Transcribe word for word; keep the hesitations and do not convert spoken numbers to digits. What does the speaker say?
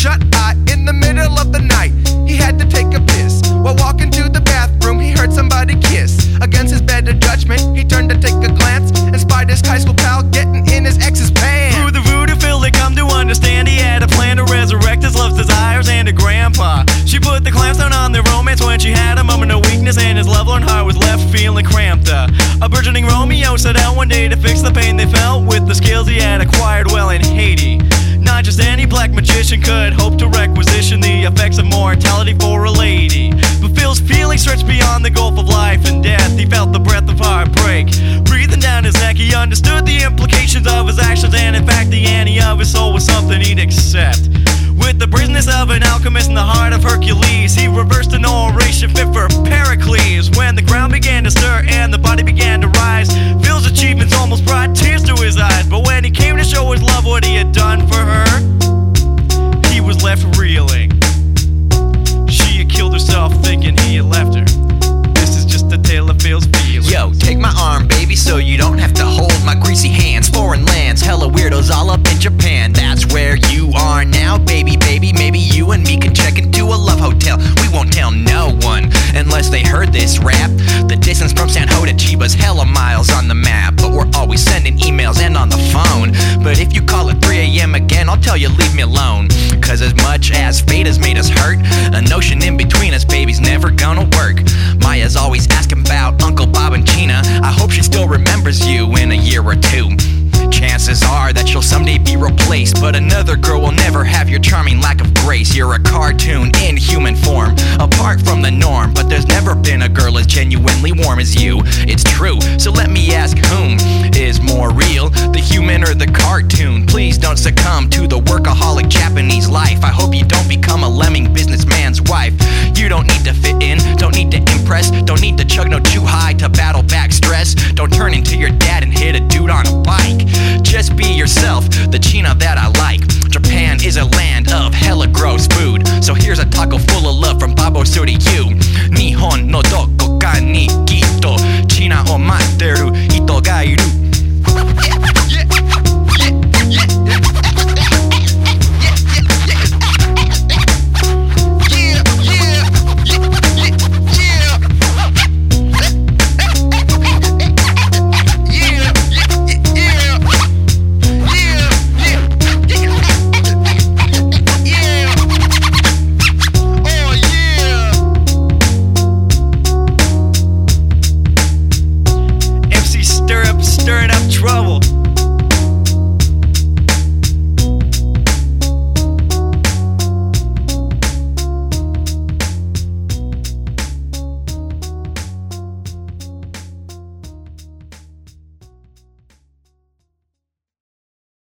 shut-eye in the middle of the night. He had to take a piss. While walking to the bathroom, he heard somebody kiss. Against his better judgment, he turned to take a glance and spied his high school pal getting in his ex's pants. Through the voodoo Phil, they come to understand he had a plan to resurrect his love's desires and her grandpa. She put the clamps down on their romance when she had a moment of weakness and his lovelorn heart was left feeling cramped. Uh, a burgeoning Romeo set out one day to fix the pain they felt with the skills he had acquired well in Haiti. Not just any black magician could hope to requisition the effects of mortality for a lady. But Phil's feelings stretched beyond the gulf of life and death. He felt the breath of heartbreak breathing down his neck. He understood the implications of his actions, and in fact the ante of his soul was something he'd accept. With the brazenness of an alchemist in the heart of Hercules, he reversed an oration fit for Pericles. When the ground began to stir and the body began to rise, Phil's achievements almost brought tears to his eyes. But when he came to show his love what he had done for her, he was left reeling. She had killed herself thinking he had left her. This is just a tale of Phil's feelings. Yo, take my arm, baby, so you don't have to hold my greasy hands. Foreign lands, hella weirdos all up in Japan. That's where you are now, baby, baby. Maybe you and me can check into a love hotel. We won't tell no one unless they heard this rap. The distance from San Ho to Chiba's hella miles on the map, but we're always sending emails and on the phone. But if you call at three a.m. again, I'll tell you leave me alone. Cause as much as fate has made us hurt, a notion in between us, baby's never gonna work. Maya's always asking about Uncle Bob and Gina. I hope she still remembers you in a year or two. Chances are that you'll someday be replaced, but another girl will never have your charming lack of grace. You're a cartoon in human form, apart from the norm, but there's never been a girl as genuinely warm as you. It's true, so let me ask, whom is more real, the human or the cartoon? Please don't succumb to the workaholic Japanese life. I hope you don't become a lemming businessman's wife. You don't need to fit in, don't need to impress, don't need to chug no too high to battle back stress. Don't turn into your dad and hit a dude on a bike. Just be yourself, the China that I like. Japan is a land of hella gross food, so here's a taco full of love from Babosuri to you. Nihon no doko ka ni kitto China o materu hito ga iru.